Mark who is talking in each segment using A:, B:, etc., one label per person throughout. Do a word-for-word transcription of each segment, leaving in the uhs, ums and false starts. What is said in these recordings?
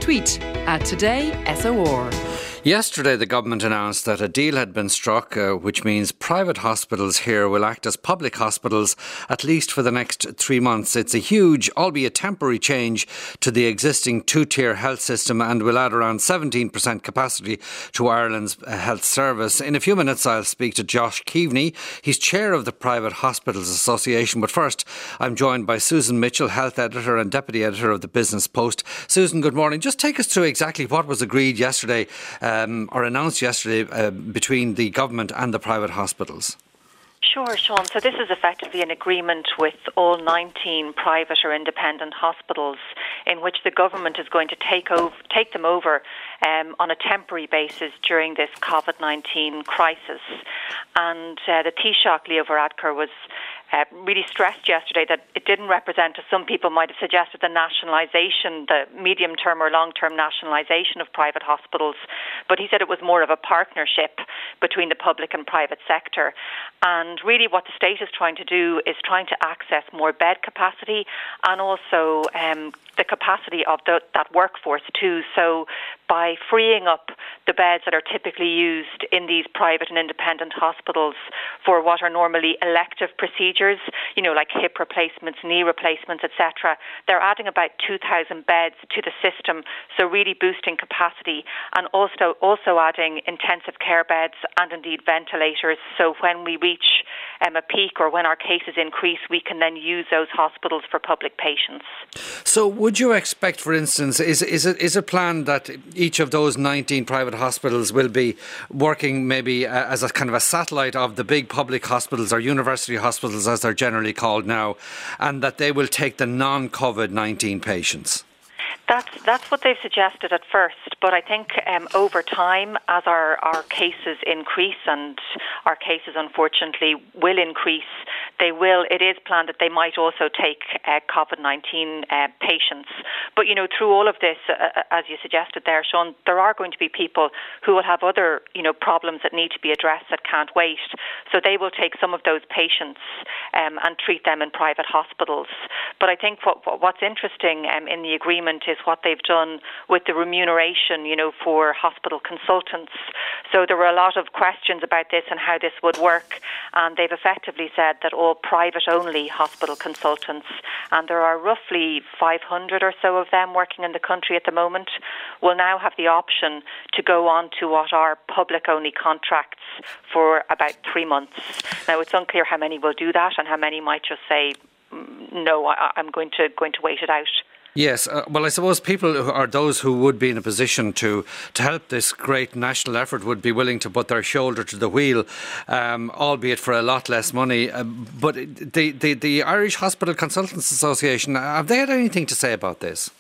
A: Tweet at Today S O R.
B: Yesterday, the government announced that a deal had been struck, uh, which means private hospitals here will act as public hospitals at least for the next three months. It's a huge, albeit temporary, change to the existing two-tier health system and will add around seventeen percent capacity to Ireland's uh, health service. In a few minutes, I'll speak to Josh Keaveney. He's chair of the Private Hospitals Association. But first, I'm joined by Susan Mitchell, health editor and deputy editor of the Business Post. Susan, good morning. Just take us through exactly what was agreed yesterday Um, or announced yesterday uh, between the government and the private hospitals.
C: Sure, Sean. So this is effectively an agreement with all nineteen private or independent hospitals in which the government is going to take over, take them over um, on a temporary basis during this COVID nineteen crisis. And uh, the Taoiseach, Leo Varadkar, was Uh, really stressed yesterday that it didn't represent, as some people might have suggested, the nationalisation, the medium-term or long-term nationalisation of private hospitals. But he said it was more of a partnership between the public and private sector. And really what the state is trying to do is trying to access more bed capacity and also um, the capacity of the, that workforce too. So by freeing up the beds that are typically used in these private and independent hospitals for what are normally elective procedures, you know, like hip replacements, knee replacements, et cetera, they're adding about two thousand beds to the system, so really boosting capacity, and also also adding intensive care beds and indeed ventilators. So when we reach um, a peak or when our cases increase, we can then use those hospitals for public patients.
B: So would you expect, for instance, is, is, it, is it planned that each of those nineteen private hospitals will be working maybe uh, as a kind of a satellite of the big public hospitals or university hospitals, as they're generally called now, and that they will take the non-COVID nineteen patients?
C: That's that's what they've suggested at first, but I think um, over time, as our, our cases increase, and our cases unfortunately will increase, they will. It is planned that they might also take uh, COVID nineteen uh, patients. But you know, through all of this, uh, as you suggested there, Sean, there are going to be people who will have other you know problems that need to be addressed that can't wait. So they will take some of those patients um, and treat them in private hospitals. But I think what, what what's interesting um, in the agreement is what they've done with the remuneration, you know, for hospital consultants. So there were a lot of questions about this and how this would work, and they've effectively said that all private-only hospital consultants, and there are roughly five hundred or so of them working in the country at the moment, will now have the option to go on to what are public-only contracts for about three months. Now, it's unclear how many will do that and how many might just say, no, I, I'm going to going to wait it out.
B: Yes, uh, well, I suppose people who are those who would be in a position to, to help this great national effort would be willing to put their shoulder to the wheel, um, albeit for a lot less money. Uh, but the, the, the Irish Hospital Consultants Association, have they had anything to say about this?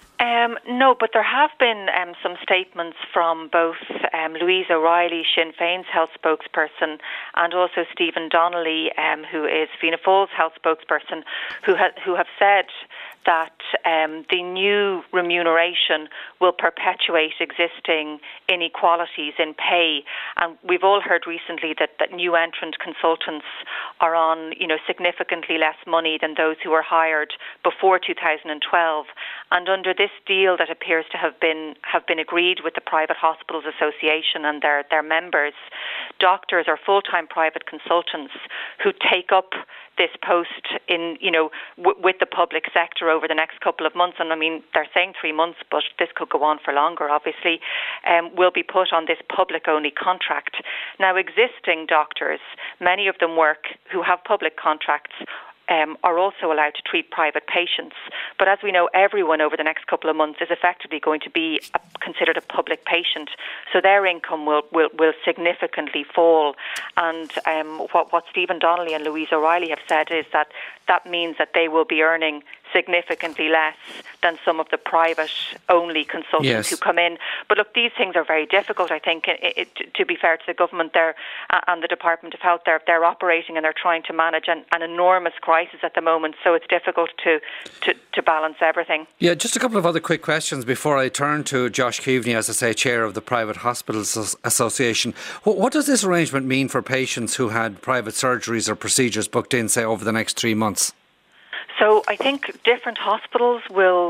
C: Um, no, but there have been um, some statements from both um, Louise O'Reilly, Sinn Féin's health spokesperson, and also Stephen Donnelly, um, who is Fianna Fáil's health spokesperson, who, ha- who have said that um, the new remuneration will perpetuate existing inequalities in pay. And we've all heard recently that, that new entrant consultants are on, you know, significantly less money than those who were hired before two thousand twelve. And under this deal that appears to have been have been agreed with the Private Hospitals Association and their, their members, doctors or full-time private consultants who take up this post in, you know, w- with the public sector over the next couple of months, and I mean, they're saying three months, but this could go on for longer, obviously, um, will be put on this public-only contract. Now, existing doctors, many of them work, who have public contracts, Um, are also allowed to treat private patients. But as we know, everyone over the next couple of months is effectively going to be a, considered a public patient. So their income will, will, will significantly fall. And um, what, what Stephen Donnelly and Louise O'Reilly have said is that that means that they will be earning significantly less than some of the private-only consultants
B: yes.
C: who come in. But look, these things are very difficult, I think. It, it, to be fair to the government there uh, and the Department of Health, they're, they're operating and they're trying to manage an, an enormous crisis at the moment, so it's difficult to, to, to balance everything.
B: Yeah, just a couple of other quick questions before I turn to Josh Keaveney, as I say, Chair of the Private Hospitals Association. What, what does this arrangement mean for patients who had private surgeries or procedures booked in, say, over the next three months?
C: So I think different hospitals will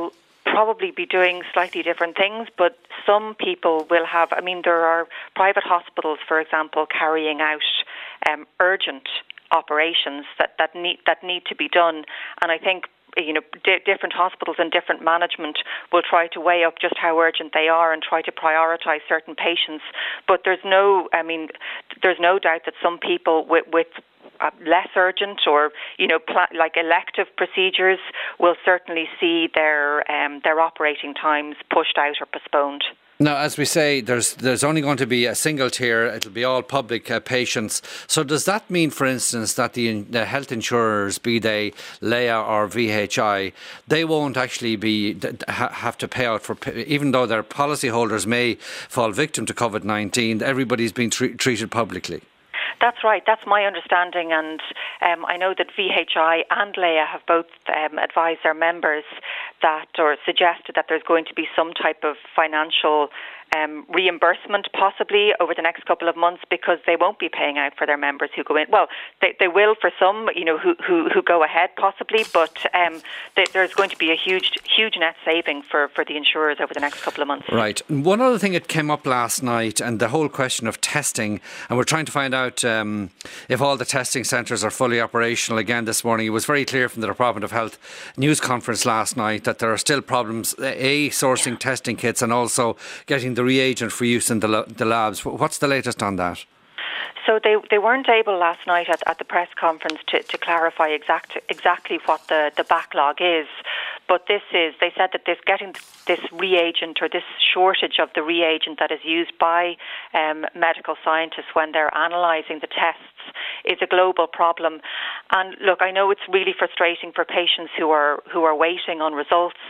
C: probably be doing slightly different things, but some people will have, I mean, there are private hospitals, for example, carrying out um, urgent operations that, that need that need to be done. And I think you know, d- different hospitals and different management will try to weigh up just how urgent they are and try to prioritise certain patients. But there's no, I mean, there's no doubt that some people with, with uh, less urgent or, you know, pl- like elective procedures will certainly see their um, their operating times pushed out or postponed.
B: Now, as we say, there's there's only going to be a single tier. It'll be all public uh, patients. So does that mean, for instance, that the, the health insurers, be they Laya or V H I, they won't actually be ha, have to pay out for, even though their policyholders may fall victim to COVID nineteen, everybody's being tre- treated publicly?
C: That's right. That's my understanding, and um, I know that V H I and Laya have both um, advised their members that, or suggested that there's going to be some type of financial um, reimbursement possibly over the next couple of months, because they won't be paying out for their members who go in. Well, they, they will for some, you know, who who, who go ahead possibly, but um, they, there's going to be a huge huge net saving for, for the insurers over the next couple of months.
B: Right. One other thing that came up last night, and the whole question of testing, and we're trying to find out um, if all the testing centres are fully operational again this morning. It was very clear from the Department of Health news conference last night that there are still problems, A, sourcing yeah. testing kits and also getting the reagent for use in the, the labs. What's the latest on that?
C: So they they weren't able last night at, at the press conference to, to clarify exact, exactly what the, the backlog is. But this is, they said that this getting this reagent or this shortage of the reagent that is used by um, medical scientists when they're analysing the tests is a global problem. And look, I know it's really frustrating for patients who are who are waiting on results,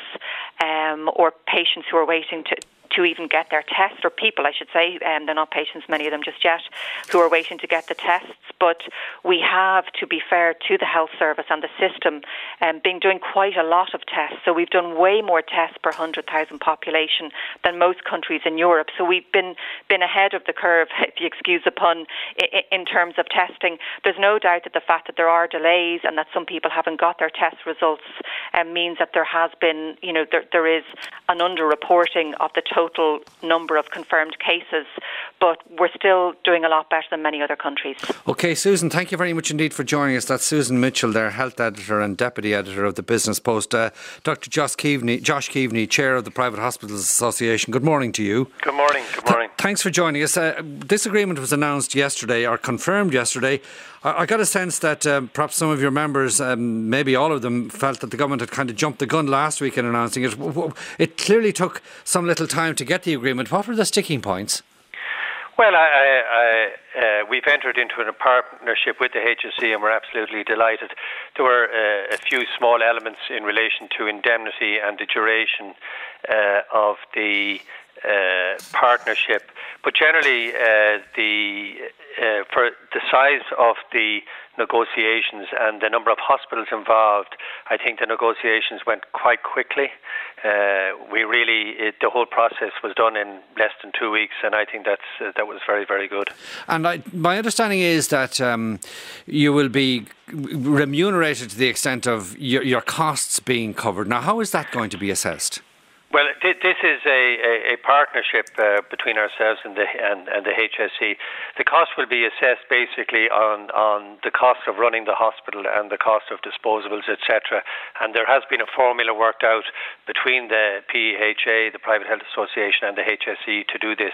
C: um, or patients who are waiting to to even get their test, or people, I should say, um, they're not patients, many of them just yet, who are waiting to get the tests. But we have, to be fair to the health service and the system, um, been doing quite a lot of tests. So we've done way more tests per one hundred thousand population than most countries in Europe. So we've been been ahead of the curve, if you excuse the pun, in terms of testing. There's no doubt that the fact that there are delays and that some people haven't got their test results um, means that there has been, you know, there, there is an underreporting of the total number of confirmed cases, but we're still doing a lot better than many other countries. OK,
B: Susan, thank you very much indeed for joining us. That's Susan Mitchell, their health editor and deputy editor of the Business Post. Uh, Doctor Josh Keaveney, Josh Keaveney, chair of the Private Hospitals Association. Good morning to you.
D: Good morning. Good morning.
B: Th- thanks for joining us. Uh, this agreement was announced yesterday, or confirmed yesterday. I, I got a sense that um, perhaps some of your members, um, maybe all of them, felt that the government had kind of jumped the gun last week in announcing it. It clearly took some little time to get the agreement. What were the sticking points?
D: Well, I, I, I, uh, we've entered into a partnership with the H S E and we're absolutely delighted. There were uh, a few small elements in relation to indemnity and the duration uh, of the uh, partnership, but generally uh, the uh, for the size of the negotiations and the number of hospitals involved, I think the negotiations went quite quickly. Uh, we really, it, the whole process was done in less than two weeks, and I think that's uh, that was very, very good.
B: And I, my understanding is that um, you will be remunerated to the extent of your, your costs being covered. Now, how is that going to be assessed?
D: Well, this is a, a, a partnership uh, between ourselves and the and, and the H S E. The cost will be assessed basically on, on the cost of running the hospital and the cost of disposables, et cetera. And there has been a formula worked out between the P H A, the Private Health Association, and the H S E to do this.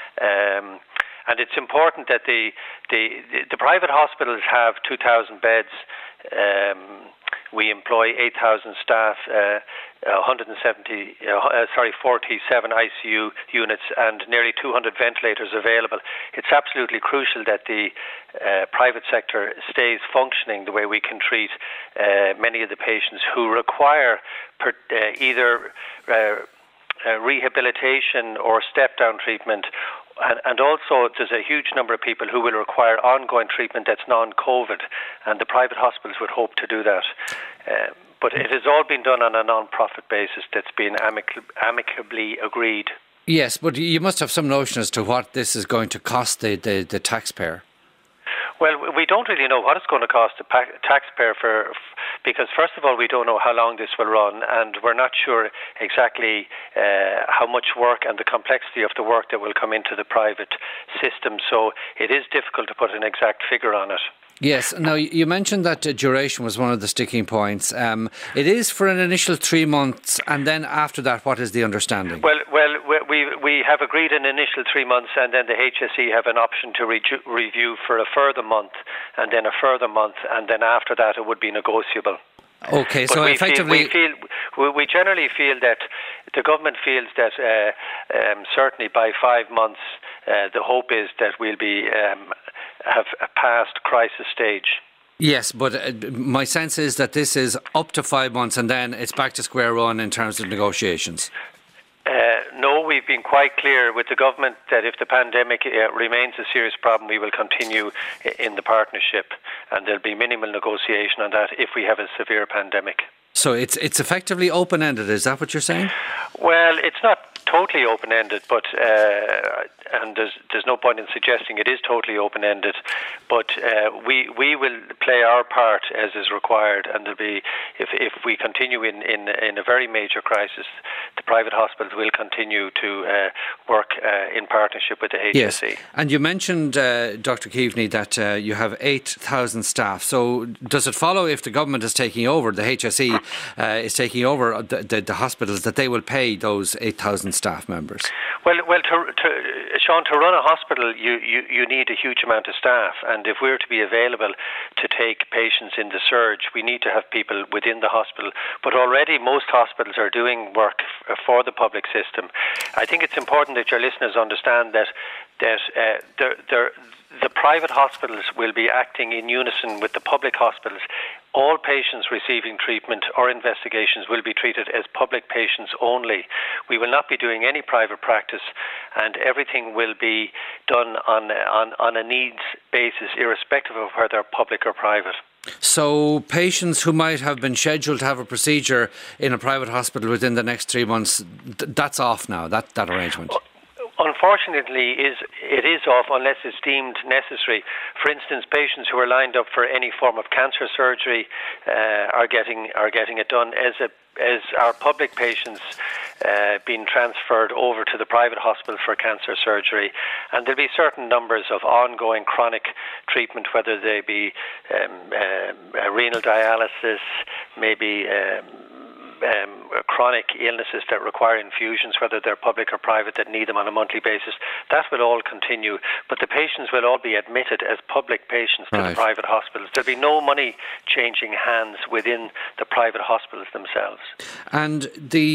D: Um, and it's important that the the, the private hospitals have two thousand beds. Um, we employ eight thousand staff. Uh, one hundred seventy, uh, sorry, forty-seven I C U units and nearly two hundred ventilators available. It's absolutely crucial that the uh, private sector stays functioning the way we can treat uh, many of the patients who require per, uh, either uh, uh, rehabilitation or step-down treatment. And, and also there's a huge number of people who will require ongoing treatment that's non-COVID, and the private hospitals would hope to do that. Um, But it has all been done on a non-profit basis that's been amic- amicably agreed.
B: Yes, but you must have some notion as to what this is going to cost the, the, the taxpayer.
D: Well, we don't really know what it's going to cost the pa- taxpayer for, because first of all, we don't know how long this will run, and we're not sure exactly uh, how much work and the complexity of the work that will come into the private system. So it is difficult to put an exact figure on it.
B: Yes. Now, you mentioned that uh, duration was one of the sticking points. Um, it is for an initial three months, and then after that, what is the understanding?
D: Well, well, we we have agreed an initial three months, and then the H S E have an option to re- review for a further month, and then a further month, and then after that, it would be negotiable.
B: Okay,
D: but
B: so
D: we
B: effectively,
D: feel, we feel we generally feel that the government feels that uh, um, certainly by five months, uh, the hope is that we'll be um, have passed crisis stage.
B: Yes, but uh, my sense is that this is up to five months, and then it's back to square one in terms of negotiations.
D: Uh, no, we've been quite clear with the government that if the pandemic uh, remains a serious problem, we will continue in the partnership, and there'll be minimal negotiation on that if we have a severe pandemic.
B: So it's it's effectively open-ended, is that what you're saying?
D: Well, it's not totally open-ended, but uh, and there's there's no point in suggesting it is totally open-ended. But uh, we we will play our part as is required, and there'll be if if we continue in, in, in a very major crisis, the private hospitals will continue to uh, work uh, in partnership with the H S E.
B: Yes, and you mentioned, uh, Doctor Keaveney, that uh, you have eight thousand staff. So does it follow if the government is taking over, the H S E uh, is taking over the, the, the hospitals, that they will pay those eight thousand staff members?
D: Well, well, to, to, Sean, to run a hospital, you, you, you need a huge amount of staff, and if we're to be available to take patients in the surge, we need to have people within the hospital. But already most hospitals are doing work f- for the public system. I think it's important that your listeners understand that that uh, they're, they're, the private hospitals will be acting in unison with the public hospitals. All patients receiving treatment or investigations will be treated as public patients only. We will not be doing any private practice, and everything will be done on, on, on a needs basis, irrespective of whether they're public or private.
B: So patients who might have been scheduled to have a procedure in a private hospital within the next three months, th- that's off now, that, that arrangement?
D: Unfortunately, is it is off unless it's deemed necessary. For instance, patients who are lined up for any form of cancer surgery uh, are getting are getting it done as a as our public patients uh, being transferred over to the private hospital for cancer surgery. And there'll be certain numbers of ongoing chronic treatment, whether they be um, uh, renal dialysis, maybe um, Um, chronic illnesses that require infusions, whether they're public or private, that need them on a monthly basis. That will all continue, but the patients will all be admitted as public patients to
B: right.
D: the private hospitals. There'll be no money changing hands within the private hospitals themselves.
B: And the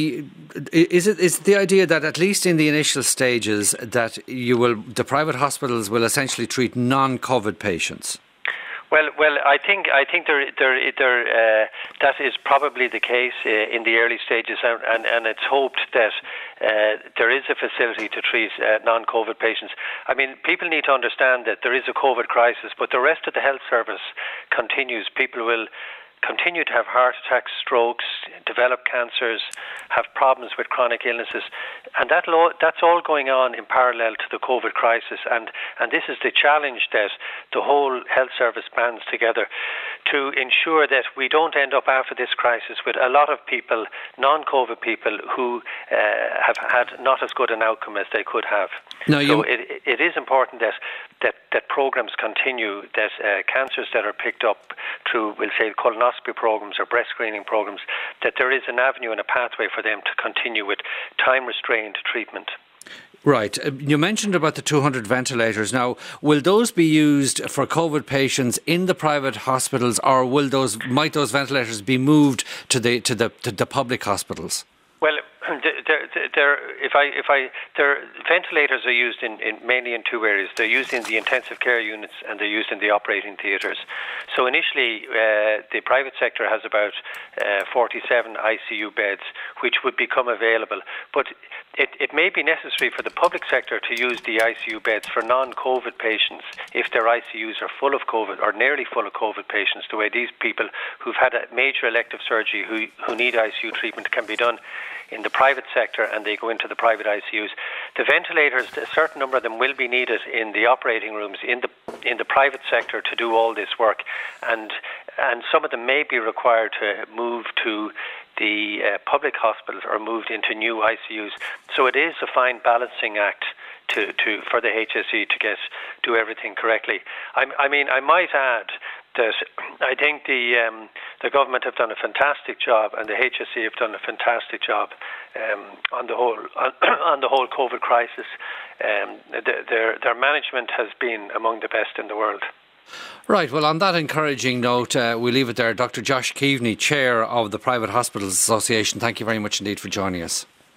B: is it is the idea that at least in the initial stages that you will the private hospitals will essentially treat non-COVID patients?
D: Well, well, I think I think there, there, there, uh, that is probably the case uh, in the early stages, and, and, and it's hoped that uh, there is a facility to treat uh, non-COVID patients. I mean, people need to understand that there is a COVID crisis, but the rest of the health service continues. People will continue to have heart attacks, strokes, develop cancers, have problems with chronic illnesses, and that lo- that's all going on in parallel to the COVID crisis. And, and this is the challenge that the whole health service bands together to ensure that we don't end up after this crisis with a lot of people, non-COVID people, who uh, have had not as good an outcome as they could have.
B: No, you...
D: So it, it is important that that, that programs continue, that uh, cancers that are picked up through, we'll say, colonoscopy programs or breast screening programs, that there is an avenue and a pathway for them to continue with time-restrained treatment.
B: Right. You mentioned about the two hundred ventilators. Now, will those be used for COVID patients in the private hospitals, or will those might those ventilators be moved to the to the to the public hospitals?
D: Well, they're, they're, if I, if I, their ventilators are used in, in mainly in two areas. They're used in the intensive care units and they're used in the operating theatres. So initially, uh, the private sector has about uh, forty-seven I C U beds, which would become available. But it, it may be necessary for the public sector to use the I C U beds for non-COVID patients if their I C Us are full of COVID or nearly full of COVID patients, the way these people who've had a major elective surgery who, who need I C U treatment can be done in the private sector, and they go into the private I C Us. the ventilators, a certain number of them will be needed in the operating rooms in the in the private sector to do all this work, and and some of them may be required to move to the uh, public hospitals or moved into new I C Us. So it is a fine balancing act to, to for the H S E to get do everything correctly. I, I mean, I might add that I think the um, the government have done a fantastic job, and the H S E have done a fantastic job um, on the whole on, on the whole COVID crisis. Um, the, their their management has been among the best in the world.
B: Right, well, on that encouraging note, uh, we leave it there. Doctor Josh Keaveney, Chair of the Private Hospitals Association, thank you very much indeed for joining us.